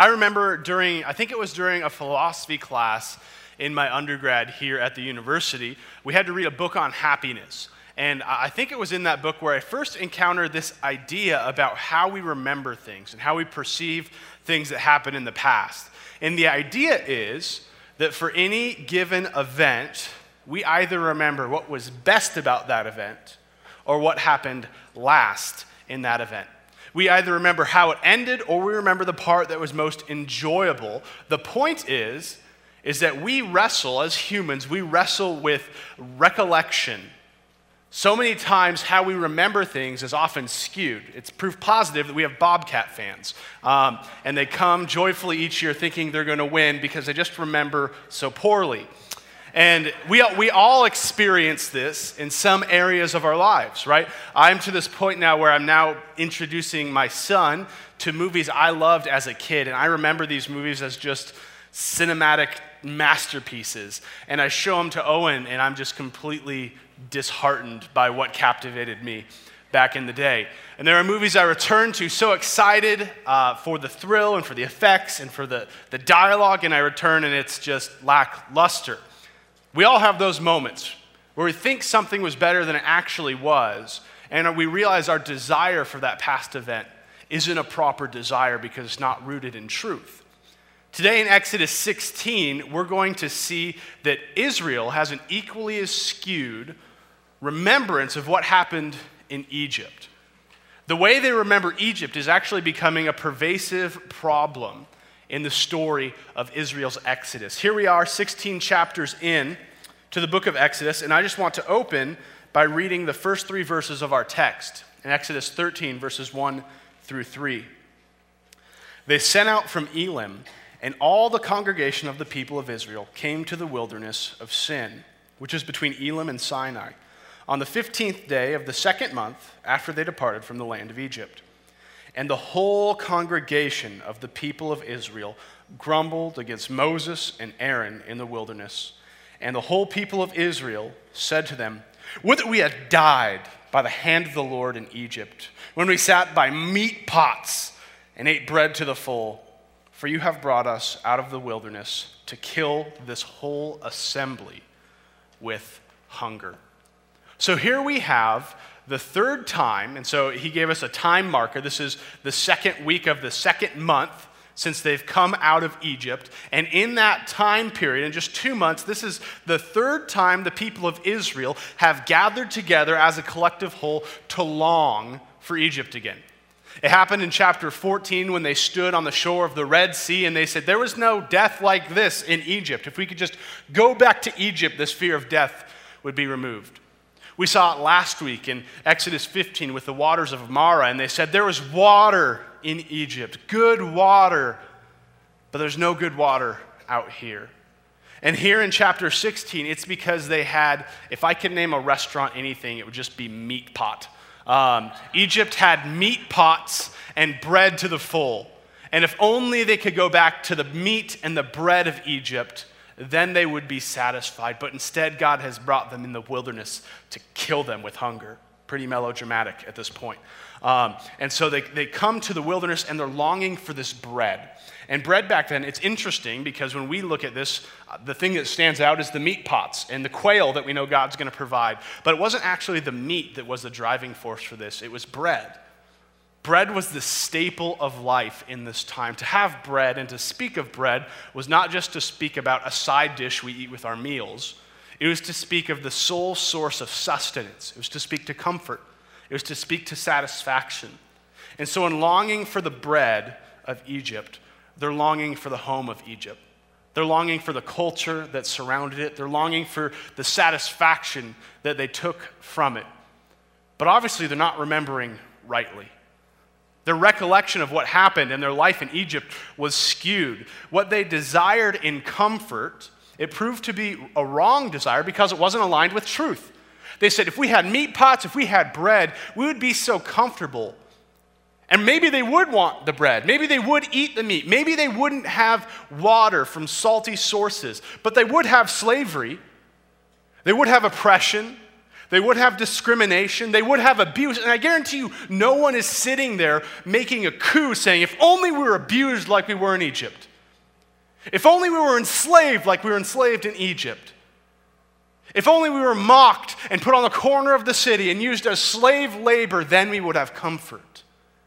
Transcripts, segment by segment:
I remember I think it was during a philosophy class in my undergrad here at the university, we had to read a book on happiness. And I think it was in that book where I first encountered this idea about how we remember things and how we perceive things that happened in the past. And the idea is that for any given event, we either remember what was best about that event or what happened last in that event. We either remember how it ended or we remember the part that was most enjoyable. The point is that we wrestle, as humans, we wrestle with recollection. So many times how we remember things is often skewed. It's proof positive that we have Bobcat fans. And they come joyfully each year thinking they're going to win because they just remember so poorly. And we all experience this in some areas of our lives, right? I'm to this point now where I'm now introducing my son to movies I loved as a kid. And I remember these movies as just cinematic masterpieces. And I show them to Owen, and I'm just completely disheartened by what captivated me back in the day. And there are movies I return to so excited for the thrill and for the effects and for the dialogue, and I return and it's just lackluster. We all have those moments where we think something was better than it actually was, and we realize our desire for that past event isn't a proper desire because it's not rooted in truth. Today in Exodus 16, we're going to see that Israel has an equally as skewed remembrance of what happened in Egypt. The way they remember Egypt is actually becoming a pervasive problem in the story of Israel's Exodus. Here we are, 16 chapters in to the book of Exodus, and I just want to open by reading the first 3 verses of our text in Exodus 13, verses 1 through 3. They sent out from Elim, and all the congregation of the people of Israel came to the wilderness of Sin, which is between Elim and Sinai, on the 15th day of the 2nd month after they departed from the land of Egypt. And the whole congregation of the people of Israel grumbled against Moses and Aaron in the wilderness. And the whole people of Israel said to them, "Would that we had died by the hand of the Lord in Egypt, when we sat by meat pots and ate bread to the full. For you have brought us out of the wilderness to kill this whole assembly with hunger." So here we have the third time, and so he gave us a time marker. This is the second week of the 2nd month since they've come out of Egypt. And in that time period, in just 2 months, this is the third time the people of Israel have gathered together as a collective whole to long for Egypt again. It happened in chapter 14 when they stood on the shore of the Red Sea and they said, there was no death like this in Egypt. If we could just go back to Egypt, this fear of death would be removed. We saw it last week in Exodus 15 with the waters of Marah, and they said there was water in Egypt, good water, but there's no good water out here. And here in chapter 16, it's because they had, if I could name a restaurant anything, it would just be Meat Pot. Egypt had meat pots and bread to the full. And if only they could go back to the meat and the bread of Egypt, then they would be satisfied. But instead, God has brought them in the wilderness to kill them with hunger. Pretty melodramatic at this point. And so they come to the wilderness and they're longing for this bread. And bread back then, it's interesting because when we look at this, the thing that stands out is the meat pots and the quail that we know God's going to provide. But it wasn't actually the meat that was the driving force for this. It was bread. Bread was the staple of life in this time. To have bread and to speak of bread was not just to speak about a side dish we eat with our meals. It was to speak of the sole source of sustenance. It was to speak to comfort. It was to speak to satisfaction. And so in longing for the bread of Egypt, they're longing for the home of Egypt. They're longing for the culture that surrounded it. They're longing for the satisfaction that they took from it. But obviously they're not remembering rightly. Their recollection of what happened in their life in Egypt was skewed. What they desired in comfort, it proved to be a wrong desire because it wasn't aligned with truth. They said, if we had meat pots, if we had bread, we would be so comfortable. And maybe they would want the bread. Maybe they would eat the meat. Maybe they wouldn't have water from salty sources, but they would have slavery. They would have oppression. They would have discrimination. They would have abuse. And I guarantee you, no one is sitting there making a coup saying, if only we were abused like we were in Egypt. If only we were enslaved like we were enslaved in Egypt. If only we were mocked and put on the corner of the city and used as slave labor, then we would have comfort.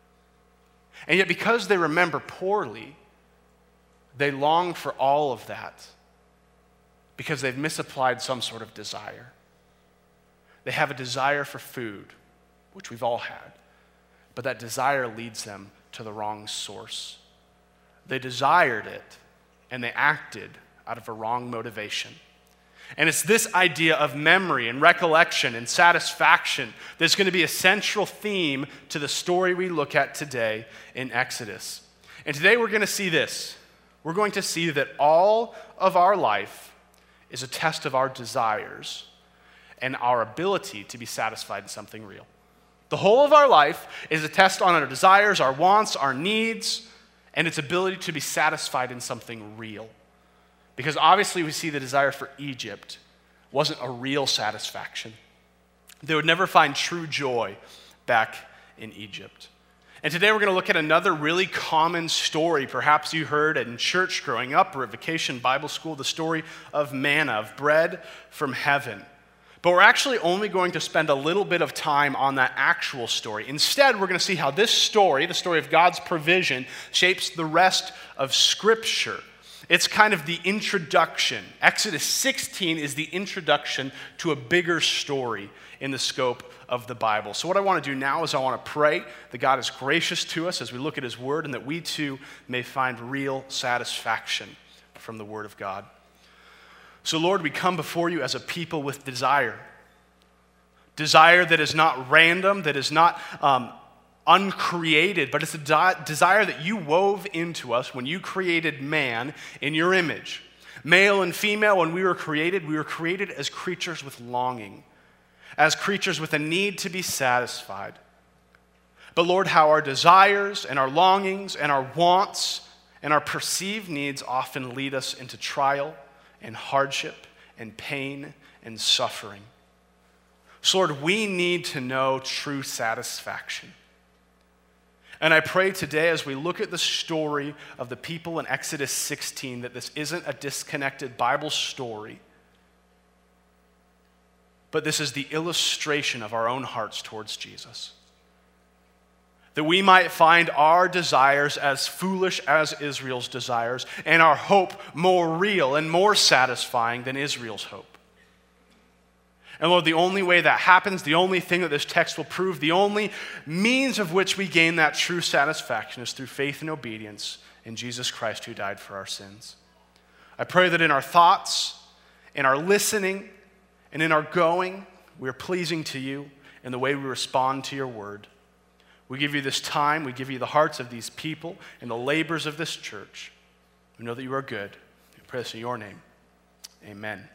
And yet because they remember poorly, they long for all of that because they've misapplied some sort of desire. They have a desire for food, which we've all had, but that desire leads them to the wrong source. They desired it, and they acted out of a wrong motivation. And it's this idea of memory and recollection and satisfaction that's going to be a central theme to the story we look at today in Exodus. And today we're going to see this. We're going to see that all of our life is a test of our desires and our ability to be satisfied in something real. The whole of our life is a test on our desires, our wants, our needs, and its ability to be satisfied in something real. Because obviously we see the desire for Egypt wasn't a real satisfaction. They would never find true joy back in Egypt. And today we're going to look at another really common story. Perhaps you heard in church growing up or at Vacation Bible School, the story of manna, of bread from heaven. But we're actually only going to spend a little bit of time on that actual story. Instead, we're going to see how this story, the story of God's provision, shapes the rest of Scripture. It's kind of the introduction. Exodus 16 is the introduction to a bigger story in the scope of the Bible. So what I want to do now is I want to pray that God is gracious to us as we look at His Word and that we too may find real satisfaction from the Word of God. So Lord, we come before you as a people with desire. Desire that is not random, that is not uncreated, but it's a desire that you wove into us when you created man in your image. Male and female, when we were created as creatures with longing, as creatures with a need to be satisfied. But Lord, how our desires and our longings and our wants and our perceived needs often lead us into trial and hardship and pain and suffering. So Lord, we need to know true satisfaction. And I pray today as we look at the story of the people in Exodus 16 that this isn't a disconnected Bible story, but this is the illustration of our own hearts towards Jesus. That we might find our desires as foolish as Israel's desires, and our hope more real and more satisfying than Israel's hope. And Lord, the only way that happens, the only thing that this text will prove, the only means of which we gain that true satisfaction is through faith and obedience in Jesus Christ who died for our sins. I pray that in our thoughts, in our listening, and in our going, we are pleasing to you in the way we respond to your word. We give you this time, we give you the hearts of these people and the labors of this church. We know that you are good. We pray this in your name. Amen.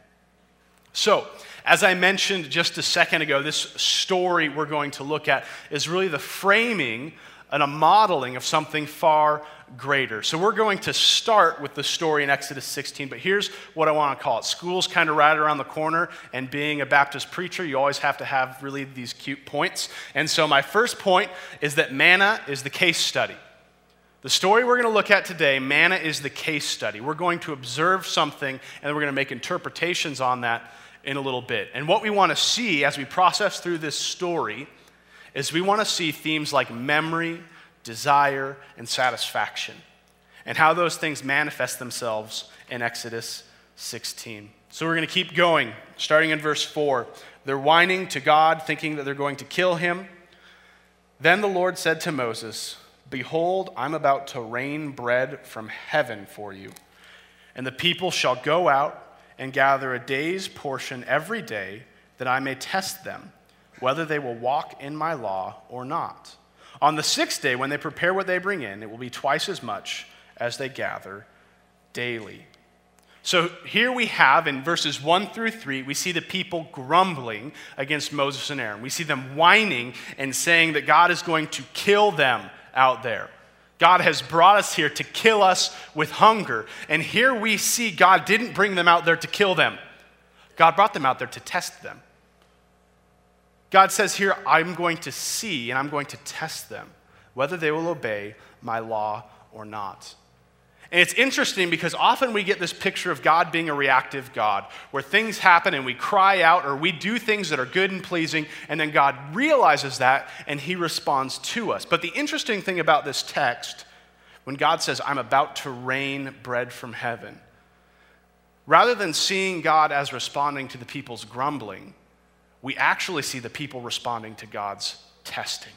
So, as I mentioned just a second ago, this story we're going to look at is really the framing and a modeling of something far greater. So we're going to start with the story in Exodus 16, but here's what I want to call it. School's kind of right around the corner, and being a Baptist preacher, you always have to have really these cute points. And so my first point is that manna is the case study. The story we're going to look at today, manna is the case study. We're going to observe something, and we're going to make interpretations on that in a little bit. And what we want to see as we process through this story is we want to see themes like memory, desire, and satisfaction, and how those things manifest themselves in Exodus 16. So we're going to keep going, starting in verse 4. They're whining to God, thinking that they're going to kill him. Then the Lord said to Moses, "Behold, I'm about to rain bread from heaven for you, and the people shall go out and gather a day's portion every day, that I may test them, whether they will walk in my law or not. On the sixth day, when they prepare what they bring in, it will be twice as much as they gather daily." So here we have, in verses 1 through 3, we see the people grumbling against Moses and Aaron. We see them whining and saying that God is going to kill them out there. God has brought us here to kill us with hunger. And here we see God didn't bring them out there to kill them. God brought them out there to test them. God says here, I'm going to see and I'm going to test them, whether they will obey my law or not. And it's interesting because often we get this picture of God being a reactive God, where things happen and we cry out or we do things that are good and pleasing, and then God realizes that and he responds to us. But the interesting thing about this text, when God says, I'm about to rain bread from heaven, rather than seeing God as responding to the people's grumbling, we actually see the people responding to God's testing.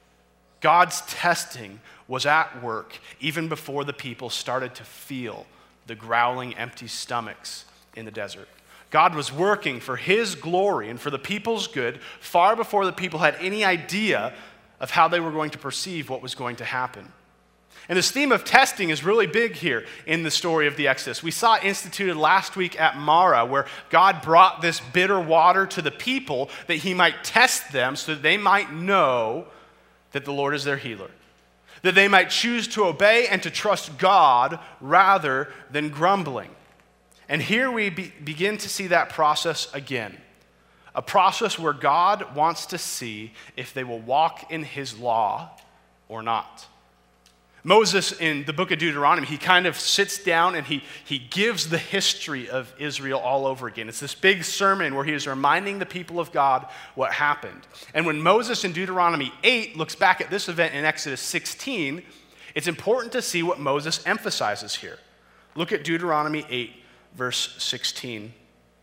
God's testing was at work even before the people started to feel the growling, empty stomachs in the desert. God was working for his glory and for the people's good far before the people had any idea of how they were going to perceive what was going to happen. And this theme of testing is really big here in the story of the Exodus. We saw it instituted last week at Marah, where God brought this bitter water to the people that he might test them so that they might know that the Lord is their healer, that they might choose to obey and to trust God rather than grumbling. And here we begin to see that process again, a process where God wants to see if they will walk in his law or not. Moses, in the book of Deuteronomy, he kind of sits down and he gives the history of Israel all over again. It's this big sermon where he is reminding the people of God what happened. And when Moses in Deuteronomy 8 looks back at this event in Exodus 16, it's important to see what Moses emphasizes here. Look at Deuteronomy 8, verse 16.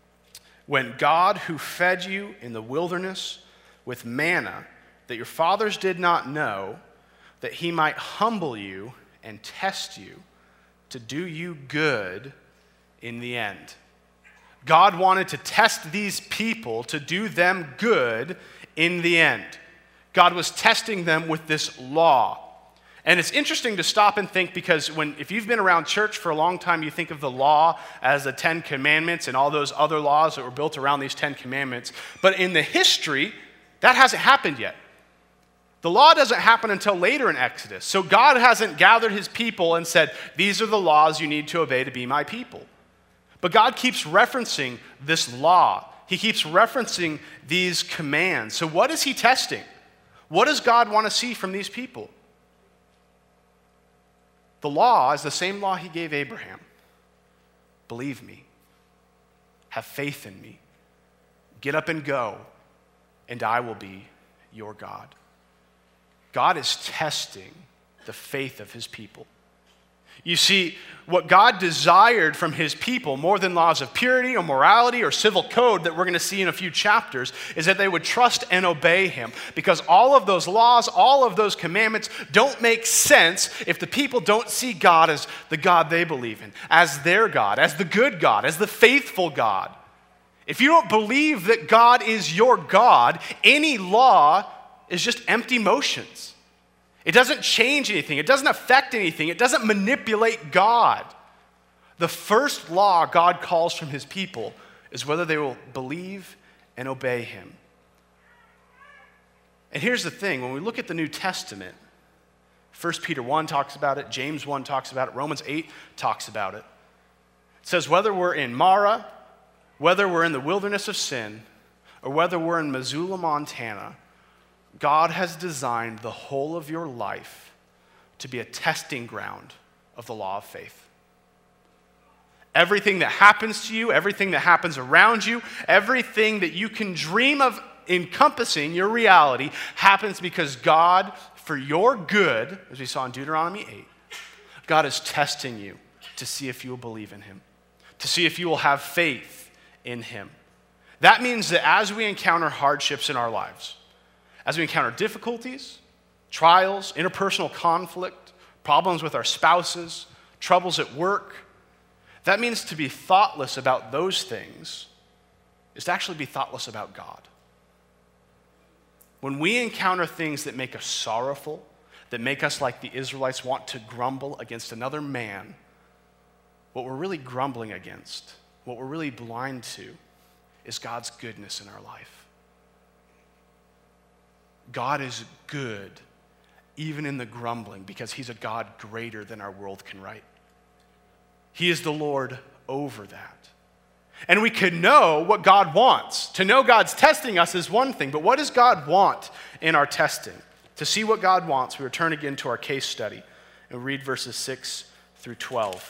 When God, who fed you in the wilderness with manna that your fathers did not know, that he might humble you and test you to do you good in the end. God wanted to test these people to do them good in the end. God was testing them with this law. And it's interesting to stop and think, because if you've been around church for a long time, you think of the law as the 10 Commandments and all those other laws that were built around these 10 Commandments. But in the history, that hasn't happened yet. The law doesn't happen until later in Exodus. So God hasn't gathered his people and said, these are the laws you need to obey to be my people. But God keeps referencing this law. He keeps referencing these commands. So what is he testing? What does God want to see from these people? The law is the same law he gave Abraham. Believe me. Have faith in me. Get up and go, and I will be your God. God is testing the faith of his people. You see, what God desired from his people, more than laws of purity or morality or civil code that we're going to see in a few chapters, is that they would trust and obey him. Because all of those laws, all of those commandments don't make sense if the people don't see God as the God they believe in, as their God, as the good God, as the faithful God. If you don't believe that God is your God, any law is just empty motions. It doesn't change anything. It doesn't affect anything. It doesn't manipulate God. The first law God calls from his people is whether they will believe and obey him. And here's the thing. When we look at the New Testament, 1 Peter 1 talks about it, James 1 talks about it, Romans 8 talks about it. It says whether we're in Marah, whether we're in the wilderness of sin, or whether we're in Missoula, Montana, God has designed the whole of your life to be a testing ground of the law of faith. Everything that happens to you, everything that happens around you, everything that you can dream of encompassing your reality happens because God, for your good, as we saw in Deuteronomy 8, God is testing you to see if you will believe in him, to see if you will have faith in him. That means that as we encounter hardships in our lives, as we encounter difficulties, trials, interpersonal conflict, problems with our spouses, troubles at work, that means to be thoughtless about those things is to actually be thoughtless about God. When we encounter things that make us sorrowful, that make us like the Israelites want to grumble against another man, what we're really grumbling against, what we're really blind to, is God's goodness in our life. God is good even in the grumbling because he's a God greater than our world can write. He is the Lord over that. And we could know what God wants. To know God's testing us is one thing, but what does God want in our testing? To see what God wants, we return again to our case study and read verses 6 through 12.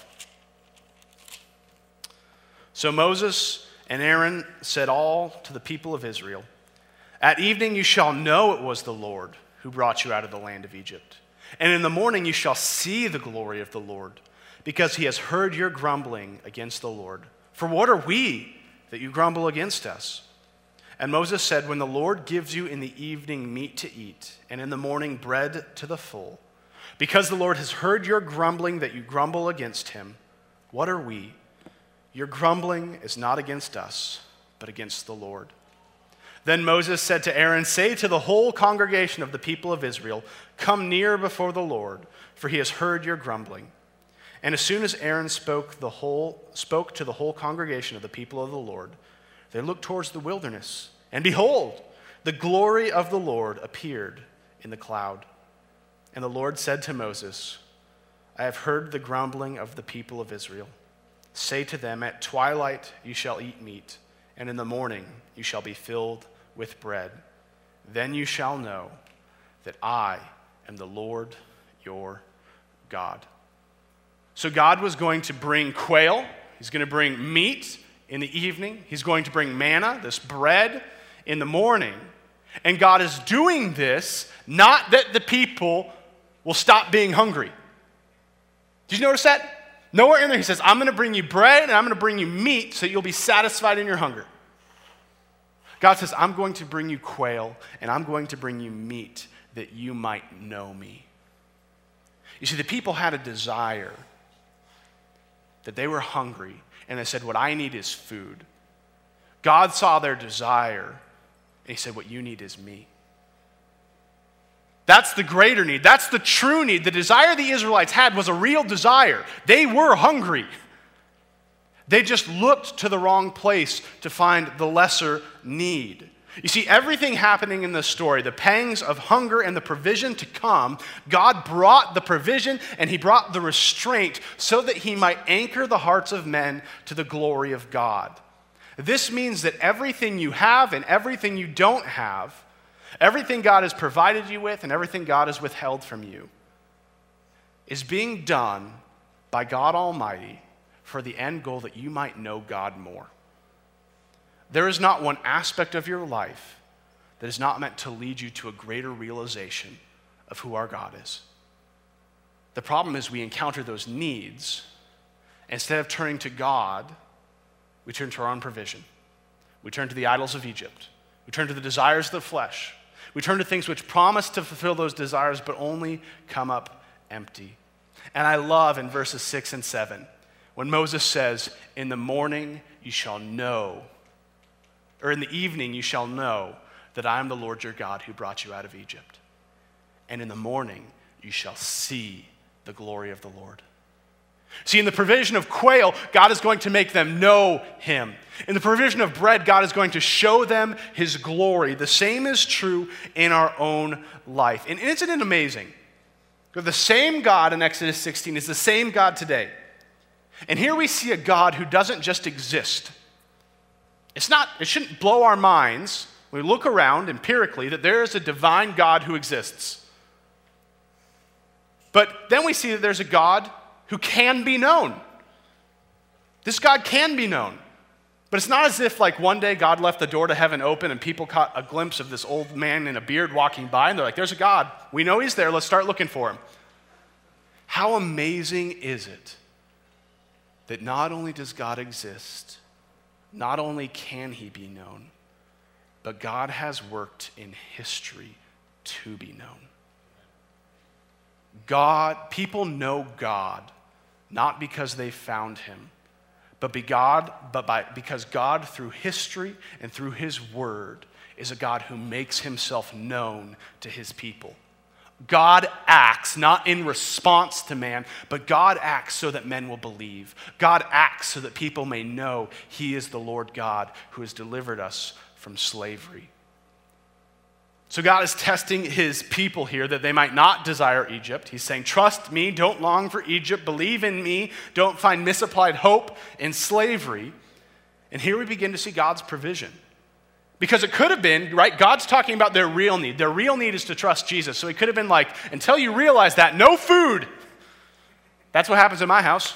So Moses and Aaron said all to the people of Israel, "At evening you shall know it was the Lord who brought you out of the land of Egypt. And in the morning you shall see the glory of the Lord, because he has heard your grumbling against the Lord. For what are we that you grumble against us?" And Moses said, "When the Lord gives you in the evening meat to eat, and in the morning bread to the full, because the Lord has heard your grumbling that you grumble against him, what are we? Your grumbling is not against us, but against the Lord." Then Moses said to Aaron, "Say to the whole congregation of the people of Israel, 'Come near before the Lord, for he has heard your grumbling.'" And as soon as Aaron spoke to the whole congregation of the people of the Lord, they looked towards the wilderness, and behold, the glory of the Lord appeared in the cloud. And the Lord said to Moses, "I have heard the grumbling of the people of Israel. Say to them, at twilight you shall eat meat, and in the morning you shall be filled with bread. Then you shall know that I am the Lord your God." So God was going to bring quail. He's going to bring meat in the evening. He's going to bring manna, this bread, in the morning. And God is doing this not that the people will stop being hungry. Did you notice that? Nowhere in there he says, "I'm going to bring you bread and I'm going to bring you meat so you'll be satisfied in your hunger." God says, "I'm going to bring you quail and I'm going to bring you meat that you might know me." You see, the people had a desire, that they were hungry, and they said, "What I need is food." God saw their desire, and he said, "What you need is me." That's the greater need. That's the true need. The desire the Israelites had was a real desire. They were hungry. They just looked to the wrong place to find the lesser need. You see, everything happening in this story, the pangs of hunger and the provision to come, God brought the provision and he brought the restraint so that he might anchor the hearts of men to the glory of God. This means that everything you have and everything you don't have, everything God has provided you with and everything God has withheld from you, is being done by God Almighty for the end goal that you might know God more. There is not one aspect of your life that is not meant to lead you to a greater realization of who our God is. The problem is we encounter those needs. Instead of turning to God, we turn to our own provision. We turn to the idols of Egypt. We turn to the desires of the flesh. We turn to things which promise to fulfill those desires but only come up empty. And I love in verses 6 and 7 when Moses says, "In the morning you shall know," or "in the evening you shall know that I am the Lord your God who brought you out of Egypt. And in the morning you shall see the glory of the Lord." See, in the provision of quail, God is going to make them know him. In the provision of bread, God is going to show them his glory. The same is true in our own life. And isn't it amazing? The same God in Exodus 16 is the same God today. And here we see a God who doesn't just exist. It shouldn't blow our minds when we look around empirically that there is a divine God who exists. But then we see that there's a God who can be known. This God can be known. But it's not as if like one day God left the door to heaven open and people caught a glimpse of this old man in a beard walking by and they're like, "There's a God. We know he's there. Let's start looking for him." How amazing is it that not only does God exist, not only can he be known, but God has worked in history to be known. People know God, not because they found him, but because God through history and through his word is a God who makes himself known to his people. God acts not in response to man, but God acts so that men will believe. God acts so that people may know he is the Lord God who has delivered us from slavery. So God is testing his people here that they might not desire Egypt. He's saying, "Trust me, don't long for Egypt, believe in me, don't find misapplied hope in slavery." And here we begin to see God's provision. Because it could have been, right, God's talking about their real need. Their real need is to trust Jesus. So he could have been like, until you realize that, no food. That's what happens in my house.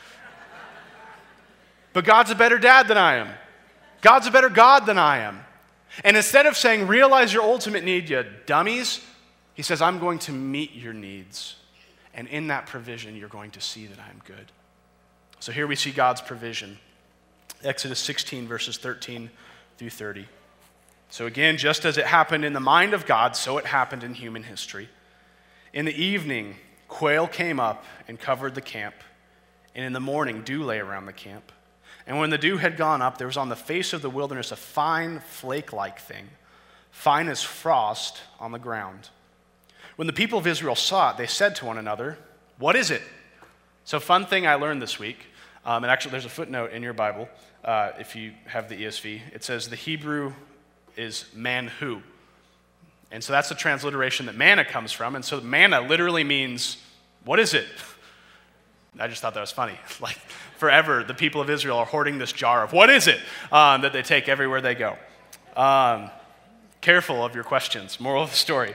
But God's a better dad than I am. God's a better God than I am. And instead of saying, realize your ultimate need, you dummies, he says, I'm going to meet your needs. And in that provision, you're going to see that I'm good. So here we see God's provision. Exodus 16, verses 13 through 30. So again, just as it happened in the mind of God, so it happened in human history. In the evening, quail came up and covered the camp. And in the morning, dew lay around the camp. And when the dew had gone up, there was on the face of the wilderness a fine flake-like thing, fine as frost on the ground. When the people of Israel saw it, they said to one another, what is it? So fun thing I learned this week, and actually there's a footnote in your Bible, if you have the ESV. It says the Hebrew is manhu. And so that's the transliteration that manna comes from. And so manna literally means, what is it? I just thought that was funny. Like forever, the people of Israel are hoarding this jar of what is it that they take everywhere they go. Careful of your questions. Moral of the story.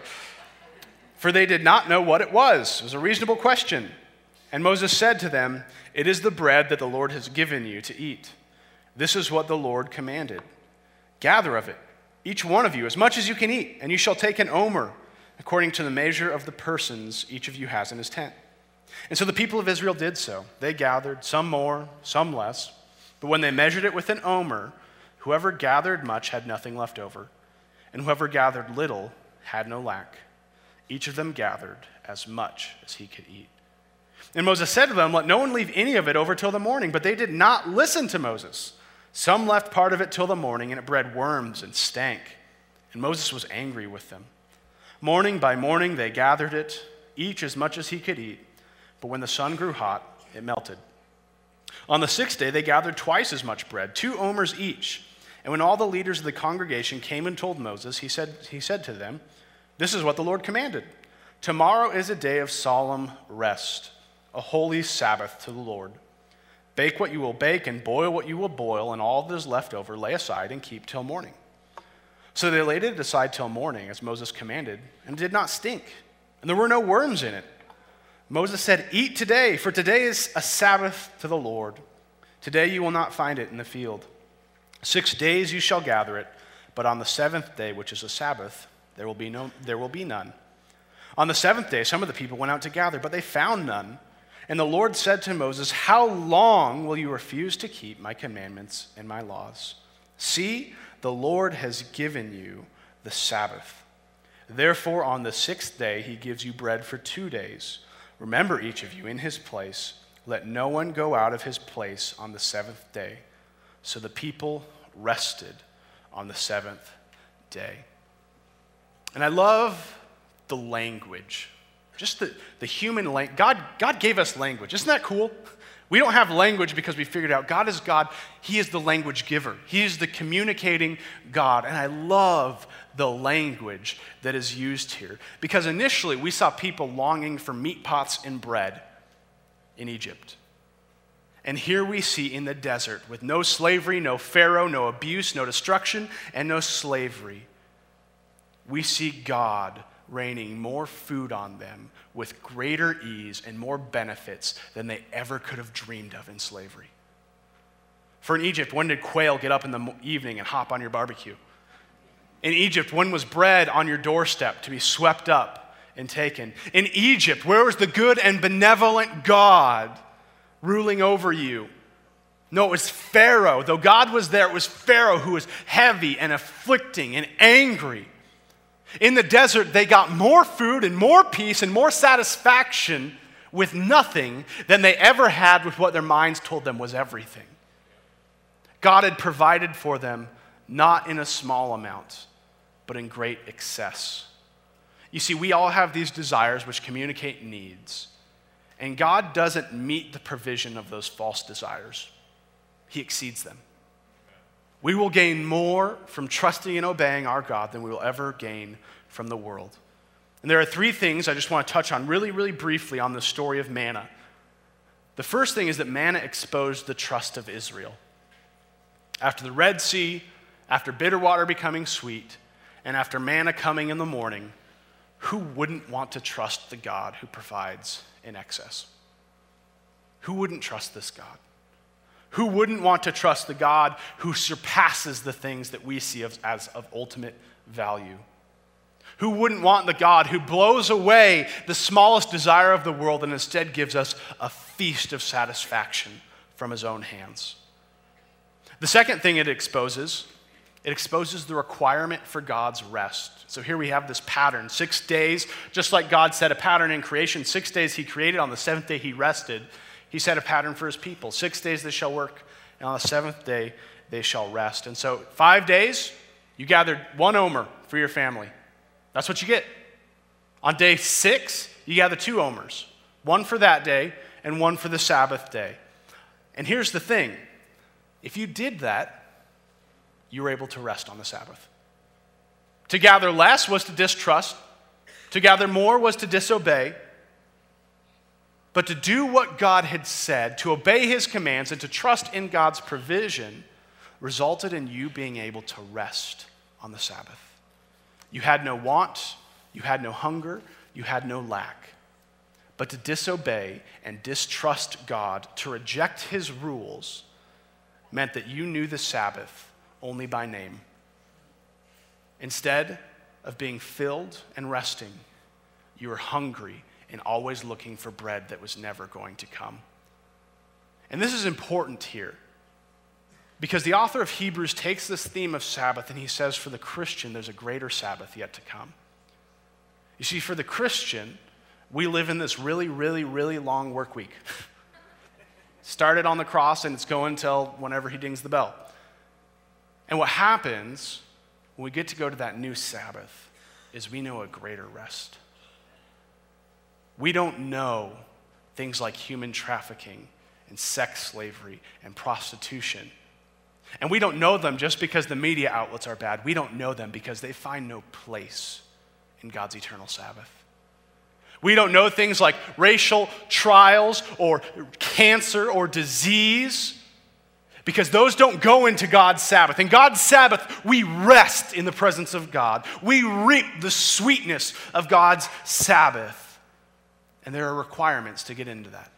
For they did not know what it was. It was a reasonable question. And Moses said to them, it is the bread that the Lord has given you to eat. This is what the Lord commanded. Gather of it, each one of you, as much as you can eat, and you shall take an omer, according to the measure of the persons each of you has in his tent. And so the people of Israel did so. They gathered, some more, some less. But when they measured it with an omer, whoever gathered much had nothing left over, and whoever gathered little had no lack. Each of them gathered as much as he could eat. And Moses said to them, let no one leave any of it over till the morning. But they did not listen to Moses. Some left part of it till the morning, and it bred worms and stank. And Moses was angry with them. Morning by morning they gathered it, each as much as he could eat. But when the sun grew hot, it melted. On the sixth day they gathered twice as much bread, 2 omers each. And when all the leaders of the congregation came and told Moses, he said to them, this is what the Lord commanded. Tomorrow is a day of solemn rest, a holy Sabbath to the Lord. Bake what you will bake and boil what you will boil, and all that is left over lay aside and keep till morning. So they laid it aside till morning, as Moses commanded, and it did not stink, and there were no worms in it. Moses said, eat today, for today is a Sabbath to the Lord. Today you will not find it in the field. 6 days you shall gather it, but on the 7th day, which is a Sabbath, there will be none. On the 7th day, some of the people went out to gather, but they found none. And the Lord said to Moses, how long will you refuse to keep my commandments and my laws? See, the Lord has given you the Sabbath. Therefore, on the 6th day, he gives you bread for 2 days. Remember each of you in his place. Let no one go out of his place on the 7th day. So the people rested on the 7th day. And I love the language. Just the human language. God gave us language. Isn't that cool? We don't have language because we figured out God is God. He is the language giver. He is the communicating God. And I love the language that is used here. Because initially we saw people longing for meat pots and bread in Egypt. And here we see in the desert, with no slavery, no Pharaoh, no abuse, no destruction, and no slavery, we see God raining more food on them with greater ease and more benefits than they ever could have dreamed of in slavery. For in Egypt, when did quail get up in the evening and hop on your barbecue? In Egypt, when was bread on your doorstep to be swept up and taken? In Egypt, where was the good and benevolent God ruling over you? No, it was Pharaoh. Though God was there, it was Pharaoh who was heavy and afflicting and angry. In the desert, they got more food and more peace and more satisfaction with nothing than they ever had with what their minds told them was everything. God had provided for them not in a small amount, but in great excess. You see, we all have these desires which communicate needs, and God doesn't meet the provision of those false desires. He exceeds them. We will gain more from trusting and obeying our God than we will ever gain from the world. And there are 3 things I just want to touch on really, really briefly on the story of manna. The first thing is that manna exposed the trust of Israel. After the Red Sea, after bitter water becoming sweet, and after manna coming in the morning, who wouldn't want to trust the God who provides in excess? Who wouldn't trust this God? Who wouldn't want to trust the God who surpasses the things that we see as of ultimate value? Who wouldn't want the God who blows away the smallest desire of the world and instead gives us a feast of satisfaction from his own hands? The second thing it exposes the requirement for God's rest. So here we have this pattern. 6 days, just like God set a pattern in creation, 6 days he created, on the seventh day he rested. He set a pattern for his people. 6 days they shall work, and on the seventh day they shall rest. And so 5 days, you gathered 1 omer for your family. That's what you get. On day 6, you gather 2 omers, 1 for that day and 1 for the Sabbath day. And here's the thing. If you did that, you were able to rest on the Sabbath. To gather less was to distrust. To gather more was to disobey. But to do what God had said, to obey his commands, and to trust in God's provision resulted in you being able to rest on the Sabbath. You had no want, you had no hunger, you had no lack. But to disobey and distrust God, to reject his rules, meant that you knew the Sabbath only by name. Instead of being filled and resting, you were hungry and always looking for bread that was never going to come. And this is important here, because the author of Hebrews takes this theme of Sabbath and he says for the Christian, there's a greater Sabbath yet to come. You see, for the Christian, we live in this really, really, really long work week. Started on the cross and it's going till whenever he dings the bell. And what happens when we get to go to that new Sabbath is we know a greater rest. We don't know things like human trafficking and sex slavery and prostitution. And we don't know them just because the media outlets are bad. We don't know them because they find no place in God's eternal Sabbath. We don't know things like racial trials or cancer or disease because those don't go into God's Sabbath. In God's Sabbath, we rest in the presence of God. We reap the sweetness of God's Sabbath. And there are requirements to get into that.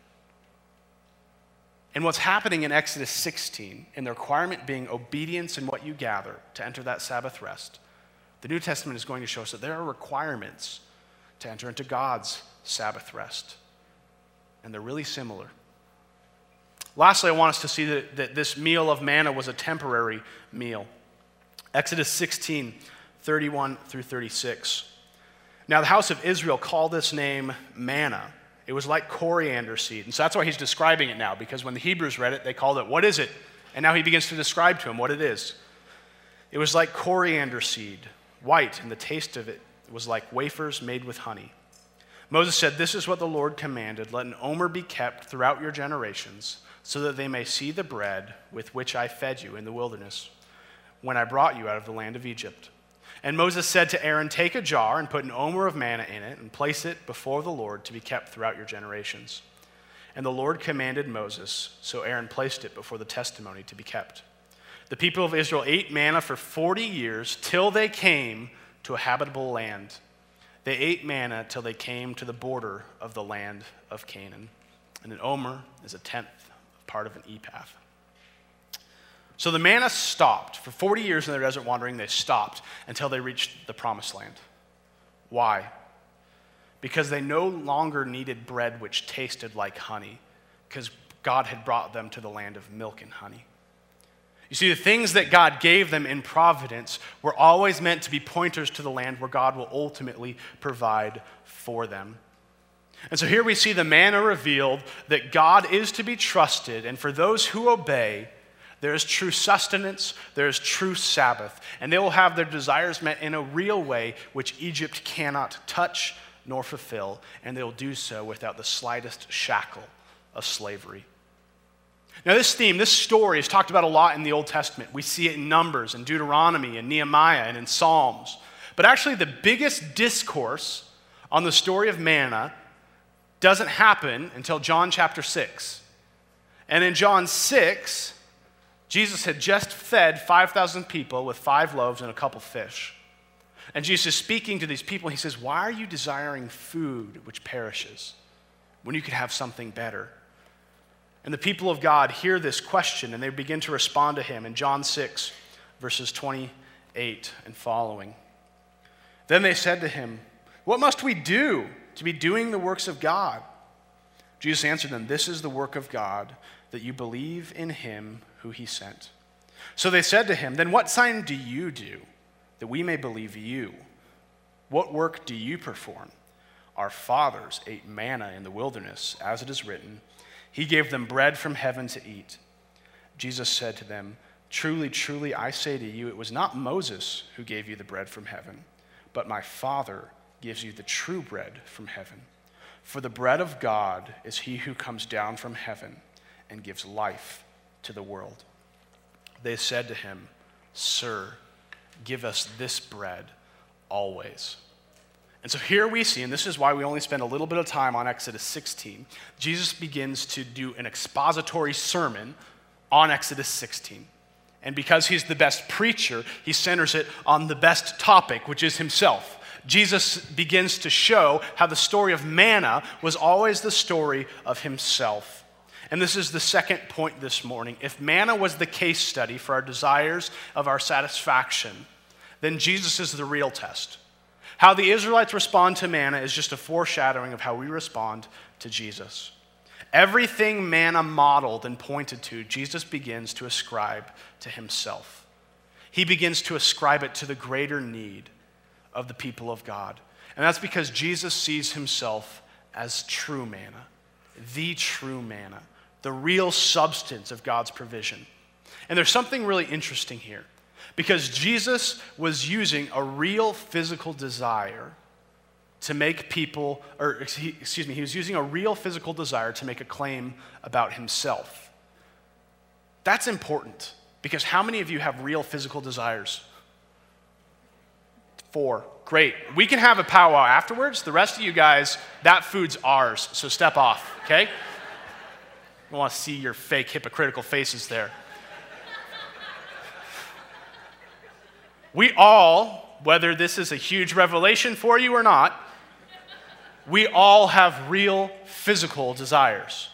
And what's happening in Exodus 16, and the requirement being obedience in what you gather to enter that Sabbath rest, the New Testament is going to show us that there are requirements to enter into God's Sabbath rest. And they're really similar. Lastly, I want us to see that this meal of manna was a temporary meal. Exodus 16, 31 through 36. Now the house of Israel called this name manna. It was like coriander seed. And so that's why he's describing it now, because when the Hebrews read it, they called it, what is it? And now he begins to describe to them what it is. It was like coriander seed, white, and the taste of it was like wafers made with honey. Moses said, "This is what the Lord commanded. Let an omer be kept throughout your generations, so that they may see the bread with which I fed you in the wilderness, when I brought you out of the land of Egypt." And Moses said to Aaron, "Take a jar and put an omer of manna in it, and place it before the Lord to be kept throughout your generations." And the Lord commanded Moses, so Aaron placed it before the testimony to be kept. The people of Israel ate manna for 40 years till they came to a habitable land. They ate manna till they came to the border of the land of Canaan. And an omer is a tenth part of an ephah. So the manna stopped. For 40 years in their desert wandering, they stopped until they reached the promised land. Why? Because they no longer needed bread which tasted like honey, because God had brought them to the land of milk and honey. You see, the things that God gave them in providence were always meant to be pointers to the land where God will ultimately provide for them. And so here we see the manna revealed that God is to be trusted, and for those who obey, there is true sustenance, there is true Sabbath, and they will have their desires met in a real way which Egypt cannot touch nor fulfill, and they will do so without the slightest shackle of slavery. Now this theme, this story is talked about a lot in the Old Testament. We see it in Numbers and Deuteronomy and Nehemiah and in Psalms. But actually the biggest discourse on the story of manna doesn't happen until John chapter 6. And in John 6, Jesus had just fed 5,000 people with 5 loaves and a couple fish. And Jesus is speaking to these people. He says, why are you desiring food which perishes when you could have something better? And the people of God hear this question, and they begin to respond to him in John 6, verses 28 and following. Then they said to him, what must we do to be doing the works of God? Jesus answered them, this is the work of God, that you believe in him who he sent. So they said to him, then what sign do you do, that we may believe you? What work do you perform? Our fathers ate manna in the wilderness, as it is written, he gave them bread from heaven to eat. Jesus said to them, truly, truly, I say to you, it was not Moses who gave you the bread from heaven, but my Father gives you the true bread from heaven. For the bread of God is he who comes down from heaven and gives life to the world. They said to him, Sir, give us this bread always. And so here we see, and this is why we only spend a little bit of time on Exodus 16, Jesus begins to do an expository sermon on Exodus 16. And because he's the best preacher, he centers it on the best topic, which is himself. Jesus begins to show how the story of manna was always the story of himself. And this is the second point this morning. If manna was the case study for our desires of our satisfaction, then Jesus is the real test. How the Israelites respond to manna is just a foreshadowing of how we respond to Jesus. Everything manna modeled and pointed to, Jesus begins to ascribe to himself. He begins to ascribe it to the greater need of the people of God. And that's because Jesus sees himself as true manna, the true manna, the real substance of God's provision. And there's something really interesting here, because Jesus was using a real physical desire to make people, he was using a real physical desire to make a claim about himself. That's important, because how many of you have real physical desires? 4. Great. We can have a powwow afterwards. The rest of you guys, that food's ours, so step off, okay? I want to see your fake hypocritical faces there. We all, whether this is a huge revelation for you or not, we all have real physical desires.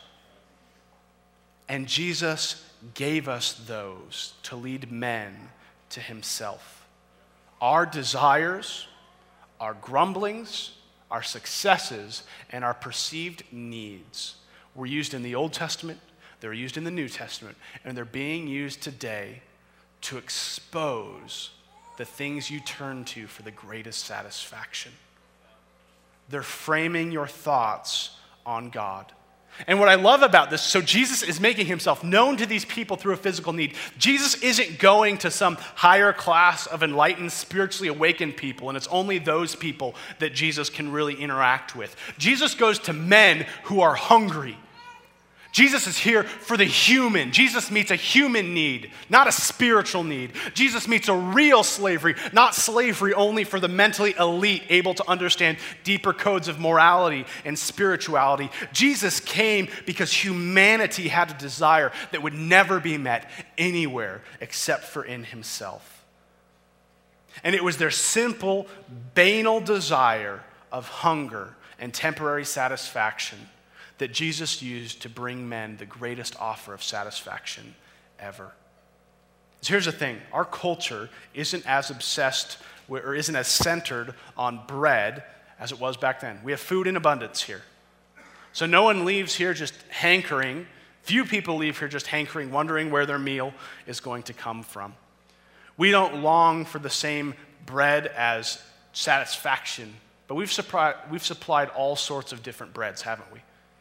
And Jesus gave us those to lead men to himself. Our desires, our grumblings, our successes, and our perceived needs were used in the Old Testament, they're used in the New Testament, and they're being used today to expose the things you turn to for the greatest satisfaction. They're framing your thoughts on God. And what I love about this, so Jesus is making himself known to these people through a physical need. Jesus isn't going to some higher class of enlightened, spiritually awakened people, and it's only those people that Jesus can really interact with. Jesus goes to men who are hungry. Jesus is here for the human. Jesus meets a human need, not a spiritual need. Jesus meets a real slavery, not slavery only for the mentally elite able to understand deeper codes of morality and spirituality. Jesus came because humanity had a desire that would never be met anywhere except for in himself. And it was their simple, banal desire of hunger and temporary satisfaction that Jesus used to bring men the greatest offer of satisfaction ever. So here's the thing. Our culture isn't as obsessed or isn't as centered on bread as it was back then. We have food in abundance here. So no one leaves here just hankering. Few people leave here just hankering, wondering where their meal is going to come from. We don't long for the same bread as satisfaction, but we've supplied all sorts of different breads, haven't we?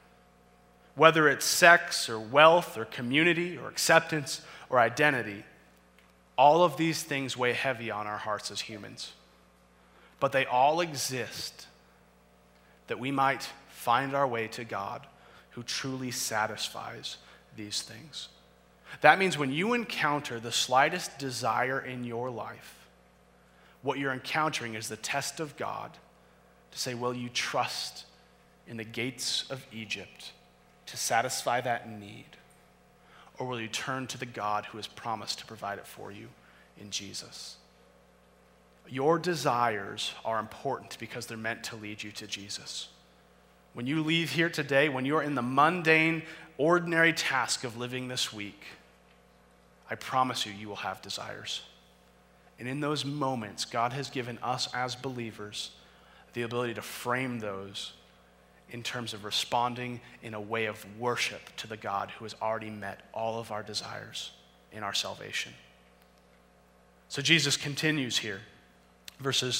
Whether it's sex or wealth or community or acceptance or identity, all of these things weigh heavy on our hearts as humans. But they all exist that we might find our way to God who truly satisfies these things. That means when you encounter the slightest desire in your life, what you're encountering is the test of God to say, will you trust in the gates of Egypt to satisfy that need? or will you turn to the God who has promised to provide it for you in Jesus? Your desires are important because they're meant to lead you to Jesus. When you leave here today, when you're in the mundane, ordinary task of living this week, I promise you, you will have desires. And in those moments, God has given us as believers the ability to frame those in terms of responding in a way of worship to the God who has already met all of our desires in our salvation. So Jesus continues here. Verses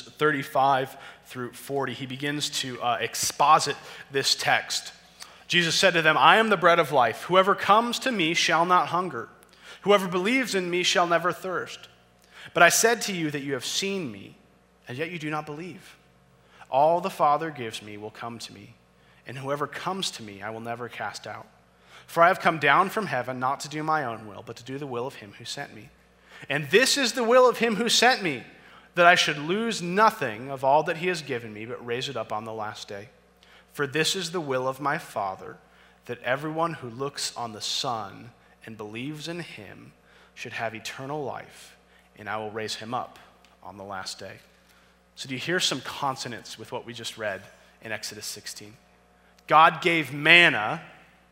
35 through 40, he begins to exposit this text. Jesus said to them, I am the bread of life. Whoever comes to me shall not hunger. Whoever believes in me shall never thirst. But I said to you that you have seen me, and yet you do not believe. All the Father gives me will come to me, and whoever comes to me I will never cast out. For I have come down from heaven not to do my own will, but to do the will of him who sent me. And this is the will of him who sent me, that I should lose nothing of all that he has given me, but raise it up on the last day. For this is the will of my Father, that everyone who looks on the Son and believes in him should have eternal life, and I will raise him up on the last day. So do you hear some consonance with what we just read in Exodus 16? God gave manna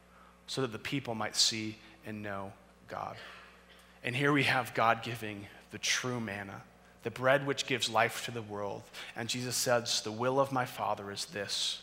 so that the people might see and know God. And here we have God giving the true manna, the bread which gives life to the world. And Jesus says, the will of my Father is this,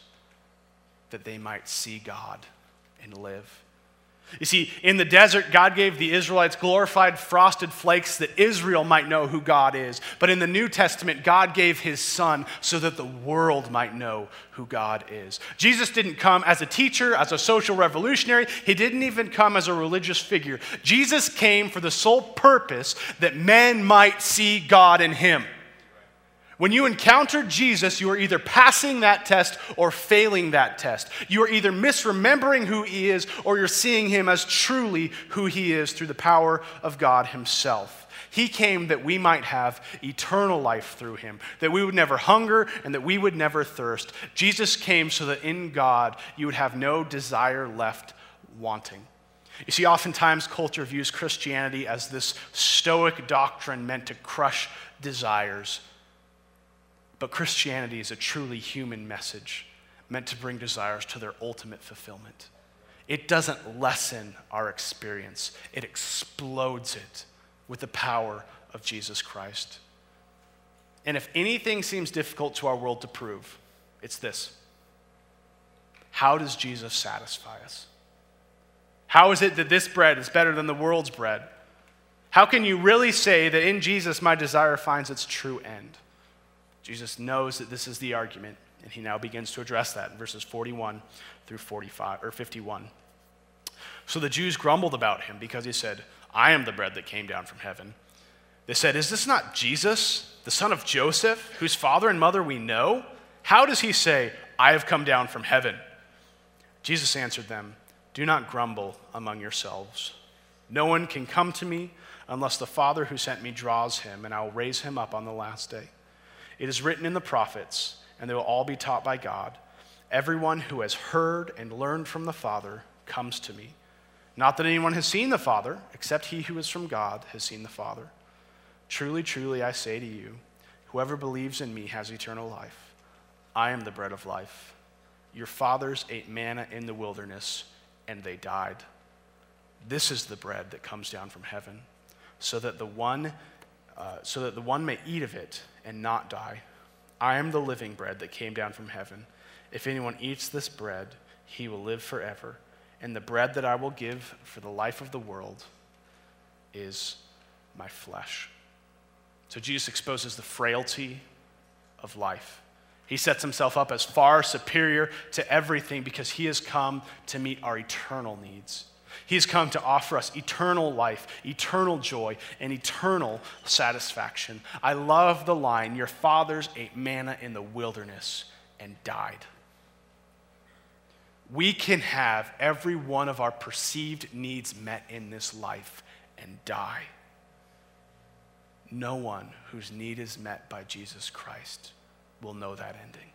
that they might see God and live. You see, in the desert, God gave the Israelites glorified frosted flakes that Israel might know who God is. But in the New Testament, God gave his Son so that the world might know who God is. Jesus didn't come as a teacher, as a social revolutionary. He didn't even come as a religious figure. Jesus came for the sole purpose that men might see God in him. When you encounter Jesus, you are either passing that test or failing that test. You are either misremembering who he is or you're seeing him as truly who he is through the power of God himself. He came that we might have eternal life through him, that we would never hunger and that we would never thirst. Jesus came so that in God you would have no desire left wanting. You see, oftentimes culture views Christianity as this stoic doctrine meant to crush desires. But Christianity is a truly human message meant to bring desires to their ultimate fulfillment. It doesn't lessen our experience. It explodes it with the power of Jesus Christ. And if anything seems difficult to our world to prove, it's this. How does Jesus satisfy us? How is it that this bread is better than the world's bread? How can you really say that in Jesus my desire finds its true end? Jesus knows that this is the argument, and he now begins to address that in verses 41 through 45 or 51. So the Jews grumbled about him because he said, I am the bread that came down from heaven. They said, is this not Jesus, the son of Joseph, whose father and mother we know? How does he say, I have come down from heaven? Jesus answered them, do not grumble among yourselves. No one can come to me unless the Father who sent me draws him, and I will raise him up on the last day. It is written in the prophets, and they will all be taught by God. Everyone who has heard and learned from the Father comes to me. Not that anyone has seen the Father, except he who is from God has seen the Father. Truly, truly, I say to you, whoever believes in me has eternal life. I am the bread of life. Your fathers ate manna in the wilderness, and they died. This is the bread that comes down from heaven, so that the one may eat of it and not die. I am the living bread that came down from heaven. If anyone eats this bread, he will live forever. And the bread that I will give for the life of the world is my flesh. So Jesus exposes the frailty of life. He sets himself up as far superior to everything because he has come to meet our eternal needs. He's come to offer us eternal life, eternal joy, and eternal satisfaction. I love the line, your fathers ate manna in the wilderness and died. We can have every one of our perceived needs met in this life and die. No one whose need is met by Jesus Christ will know that ending,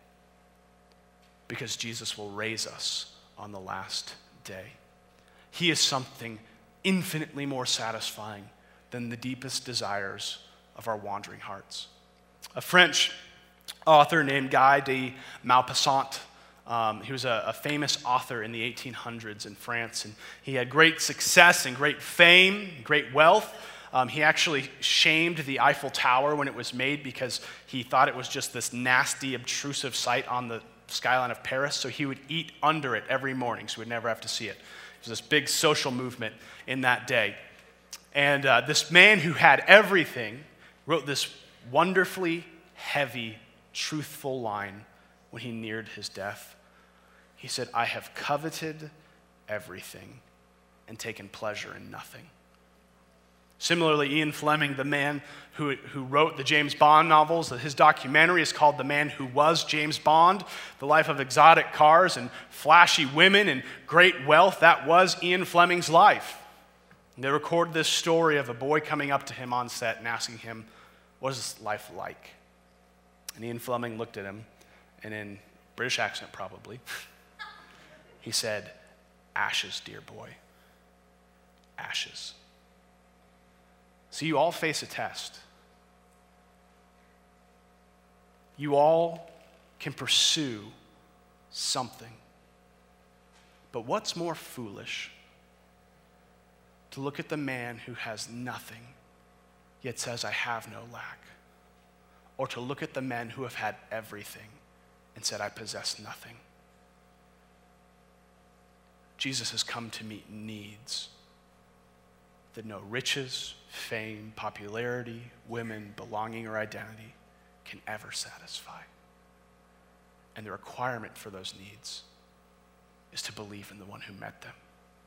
because Jesus will raise us on the last day. He is something infinitely more satisfying than the deepest desires of our wandering hearts. A French author named Guy de Maupassant, he was a famous author in the 1800s in France, and he had great success and great fame, great wealth. He actually shamed the Eiffel Tower when it was made because he thought it was just this nasty, obtrusive sight on the skyline of Paris, so he would eat under it every morning so we'd never have to see it. It was this big social movement in that day. And this man who had everything wrote this wonderfully heavy, truthful line when he neared his death. He said, "I have coveted everything and taken pleasure in nothing." Similarly, Ian Fleming, the man who wrote the James Bond novels, his documentary is called The Man Who Was James Bond, the life of exotic cars and flashy women and great wealth. That was Ian Fleming's life. And they recorded this story of a boy coming up to him on set and asking him, "What is this life like?" And Ian Fleming looked at him, and in British accent probably, he said, "Ashes, dear boy, ashes." So you all face a test. You all can pursue something. But what's more foolish? To look at the man who has nothing, yet says, "I have no lack," or to look at the men who have had everything and said, "I possess nothing." Jesus has come to meet needs that no riches, fame, popularity, women, belonging, or identity can ever satisfy. And the requirement for those needs is to believe in the one who met them.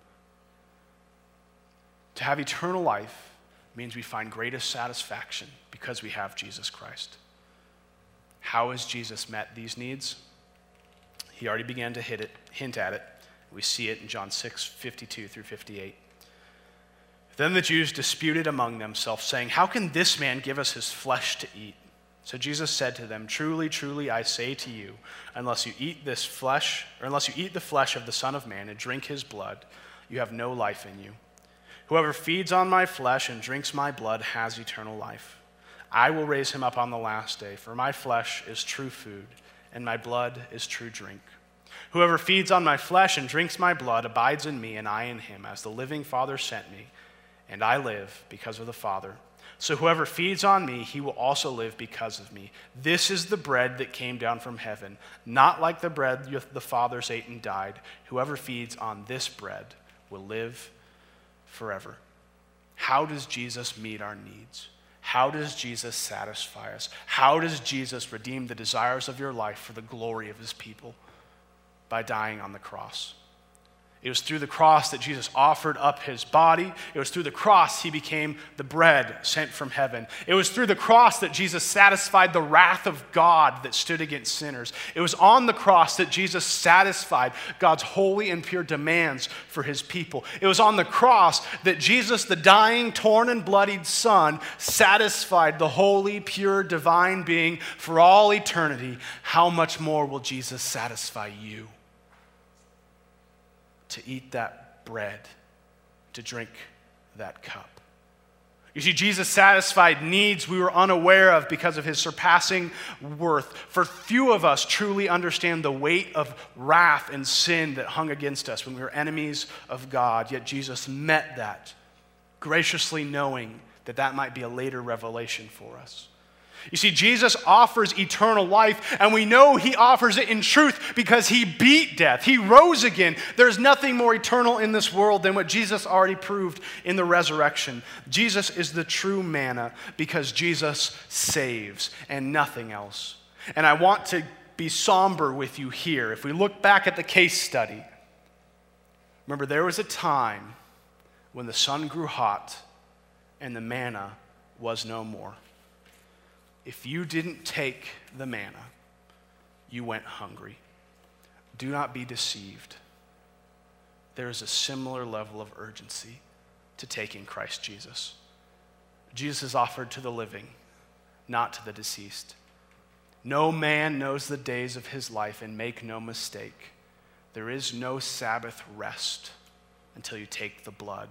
To have eternal life means we find greatest satisfaction because we have Jesus Christ. How has Jesus met these needs? He already began to hint at it. We see it in John 6:52 through 58. Then the Jews disputed among themselves, saying, "How can this man give us his flesh to eat?" So Jesus said to them, "Truly, truly, I say to you, unless you eat the flesh of the Son of Man and drink his blood, you have no life in you. Whoever feeds on my flesh and drinks my blood has eternal life. I will raise him up on the last day, for my flesh is true food, and my blood is true drink. Whoever feeds on my flesh and drinks my blood abides in me, and I in him, as the living Father sent me, and I live because of the Father. So whoever feeds on me, he will also live because of me. This is the bread that came down from heaven, not like the bread the fathers ate and died. Whoever feeds on this bread will live forever." How does Jesus meet our needs? How does Jesus satisfy us? How does Jesus redeem the desires of your life for the glory of his people? By dying on the cross. It was through the cross that Jesus offered up his body. It was through the cross he became the bread sent from heaven. It was through the cross that Jesus satisfied the wrath of God that stood against sinners. It was on the cross that Jesus satisfied God's holy and pure demands for his people. It was on the cross that Jesus, the dying, torn, and bloodied Son, satisfied the holy, pure, divine being for all eternity. How much more will Jesus satisfy you? To eat that bread, to drink that cup. You see, Jesus satisfied needs we were unaware of because of his surpassing worth. For few of us truly understand the weight of wrath and sin that hung against us when we were enemies of God, yet Jesus met that, graciously knowing that that might be a later revelation for us. You see, Jesus offers eternal life, and we know he offers it in truth because he beat death. He rose again. There's nothing more eternal in this world than what Jesus already proved in the resurrection. Jesus is the true manna because Jesus saves and nothing else. And I want to be somber with you here. If we look back at the case study, remember there was a time when the sun grew hot and the manna was no more. If you didn't take the manna, you went hungry. Do not be deceived. There is a similar level of urgency to taking Christ Jesus. Jesus is offered to the living, not to the deceased. No man knows the days of his life, and make no mistake, there is no Sabbath rest until you take the blood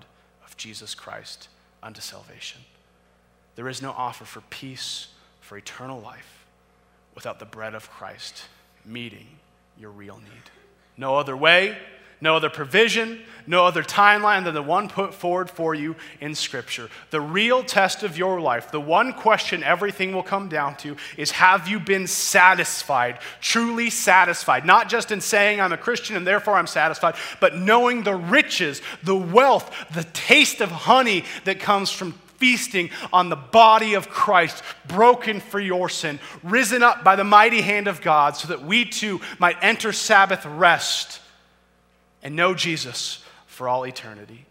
of Jesus Christ unto salvation. There is no offer for peace, for eternal life, without the bread of Christ meeting your real need. No other way, no other provision, no other timeline than the one put forward for you in Scripture. The real test of your life, the one question everything will come down to is, have you been satisfied, truly satisfied? Not just in saying I'm a Christian and therefore I'm satisfied, but knowing the riches, the wealth, the taste of honey that comes from feasting on the body of Christ, broken for your sin, risen up by the mighty hand of God so that we too might enter Sabbath rest and know Jesus for all eternity.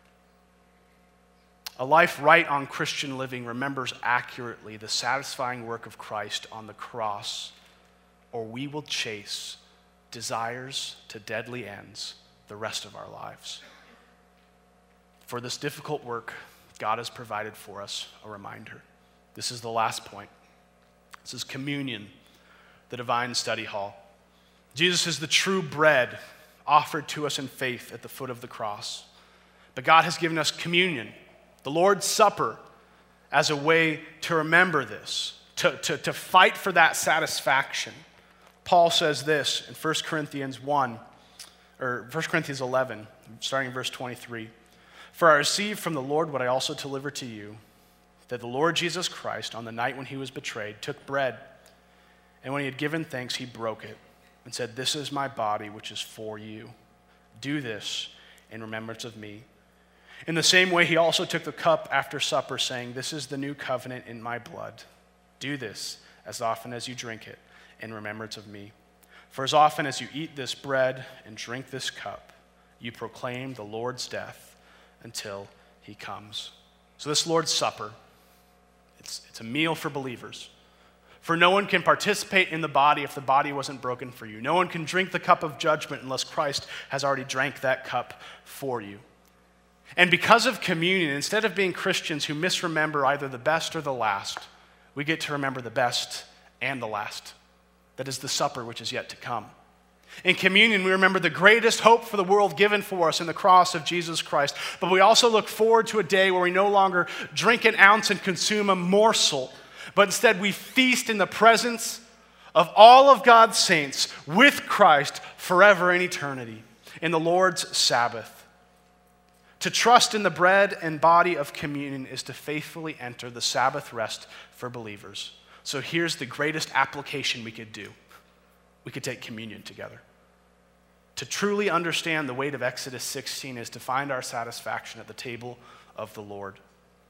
A life right on Christian living remembers accurately the satisfying work of Christ on the cross, or we will chase desires to deadly ends the rest of our lives. For this difficult work, God has provided for us a reminder. This is the last point. This is communion, the divine study hall. Jesus is the true bread offered to us in faith at the foot of the cross. But God has given us communion, the Lord's Supper, as a way to remember this, to fight for that satisfaction. Paul says this in 1 Corinthians 11, starting in verse 23. For I received from the Lord what I also delivered to you, that the Lord Jesus Christ, on the night when he was betrayed, took bread, and when he had given thanks, he broke it, and said, "This is my body, which is for you. Do this in remembrance of me." In the same way, he also took the cup after supper, saying, "This is the new covenant in my blood. Do this as often as you drink it in remembrance of me. For as often as you eat this bread and drink this cup, you proclaim the Lord's death until he comes." So this Lord's Supper, it's a meal for believers. For no one can participate in the body if the body wasn't broken for you. No one can drink the cup of judgment unless Christ has already drank that cup for you. And because of communion, instead of being Christians who misremember either the best or the last, we get to remember the best and the last. That is the supper which is yet to come. In communion, we remember the greatest hope for the world given for us in the cross of Jesus Christ. But we also look forward to a day where we no longer drink an ounce and consume a morsel, but instead we feast in the presence of all of God's saints with Christ forever in eternity, in the Lord's Sabbath. To trust in the bread and body of communion is to faithfully enter the Sabbath rest for believers. So here's the greatest application we could do. We could take communion together. To truly understand the weight of Exodus 16 is to find our satisfaction at the table of the Lord.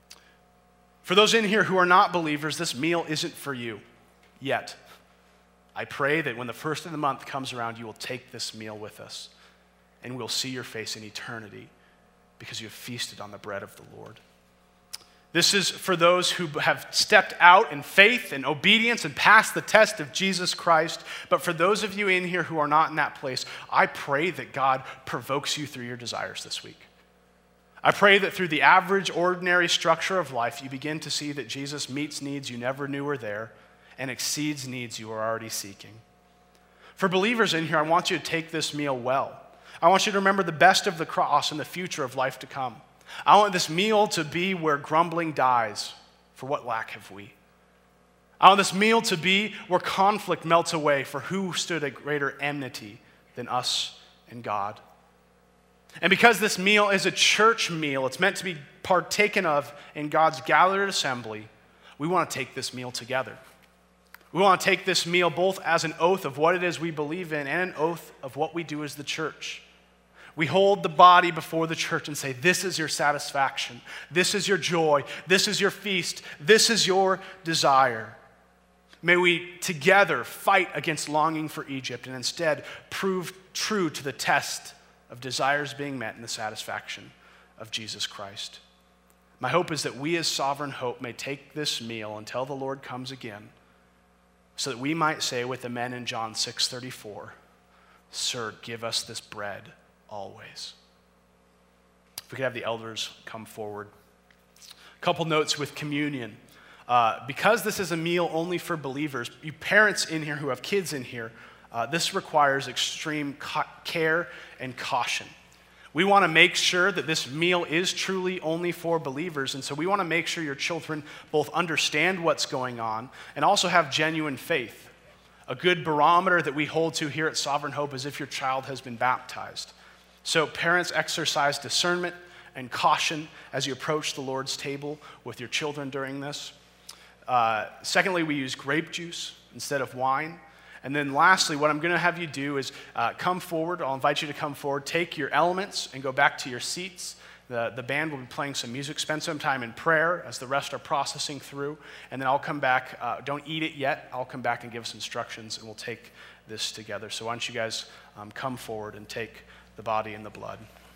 For those in here who are not believers, this meal isn't for you yet. I pray that when the first of the month comes around, you will take this meal with us, and we'll see your face in eternity because you have feasted on the bread of the Lord. This is for those who have stepped out in faith and obedience and passed the test of Jesus Christ. But for those of you in here who are not in that place, I pray that God provokes you through your desires this week. I pray that through the average, ordinary structure of life, you begin to see that Jesus meets needs you never knew were there and exceeds needs you were already seeking. For believers in here, I want you to take this meal well. I want you to remember the best of the cross and the future of life to come. I want this meal to be where grumbling dies, for what lack have we? I want this meal to be where conflict melts away, for who stood at greater enmity than us and God? And because this meal is a church meal, it's meant to be partaken of in God's gathered assembly, we want to take this meal together. We want to take this meal both as an oath of what it is we believe in and an oath of what we do as the church. We hold the body before the church and say, this is your satisfaction, this is your joy, this is your feast, this is your desire. May we together fight against longing for Egypt and instead prove true to the test of desires being met in the satisfaction of Jesus Christ. My hope is that we as Sovereign Hope may take this meal until the Lord comes again, so that we might say with the men in John 6:34, "Sir, give us this bread always." If we could have the elders come forward. A couple notes with communion. Because this is a meal only for believers, you parents in here who have kids in here, this requires extreme care and caution. We want to make sure that this meal is truly only for believers, and so we want to make sure your children both understand what's going on and also have genuine faith. A good barometer that we hold to here at Sovereign Hope is if your child has been baptized. So parents, exercise discernment and caution as you approach the Lord's table with your children during this. Secondly, we use grape juice instead of wine. And then lastly, what I'm going to have you do is come forward. I'll invite you to come forward, take your elements, and go back to your seats. The band will be playing some music. Spend some time in prayer as the rest are processing through. And then I'll come back. Don't eat it yet. I'll come back and give some instructions, and we'll take this together. So why don't you guys come forward and take the body and the blood.